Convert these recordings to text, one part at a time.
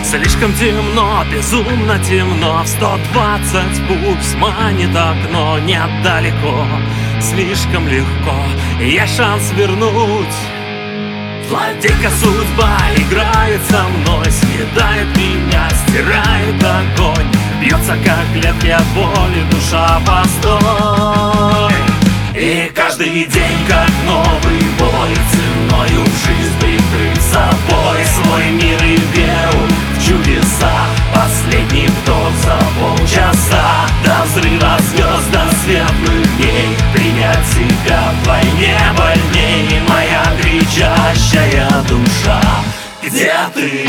Слишком темно, безумно темно. В 120 пульс манит окно. Недалеко, слишком легко, есть шанс вернуть. Злодейка судьба играет со мной, съедает меня, стирает огонь. Бьется как клетки от боли, душа постой. И каждый день как новый бой, ценою в жизнь прикрыв собой свой мир и веру в чудеса. Последний вдох за полчаса до взрыва звезд, до светлых дней. Принять себя вдвойне больней, моя кричащая душа, где ты?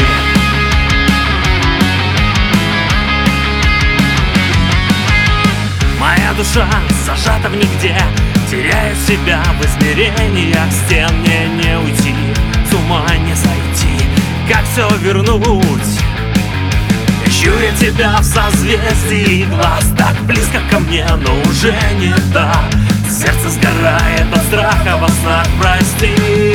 Моя душа зажата в нигде, теряет себя в измерениях стен. Мне не уйти, с ума не сойти, как все вернуть? Ищу я тебя в созвездии глаз, так близко ко мне, но уже не так. Сердце сгорает от страха во снах, прости.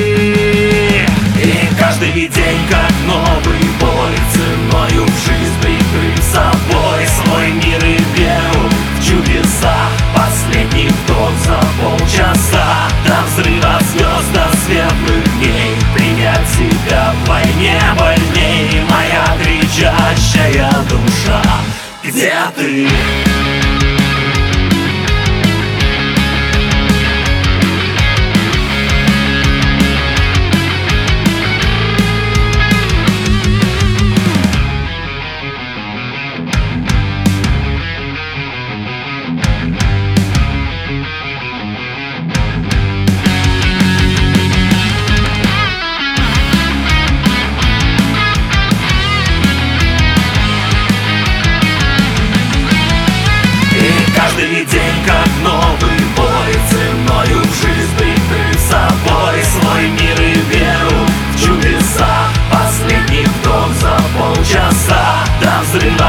И каждый день как новый бой, ценою в жизнь прикрыв собой свой мир и веру в чудеса. Последний вдох за полчаса до взрыва звезд, до светлых дней. Принять себя вдвойне больней, моя кричащая душа, где ты? Каждый день как новый бой, ценою в жизнь прикрыв собой свой мир и веру в чудеса. Последний вдох за полчаса до взрыва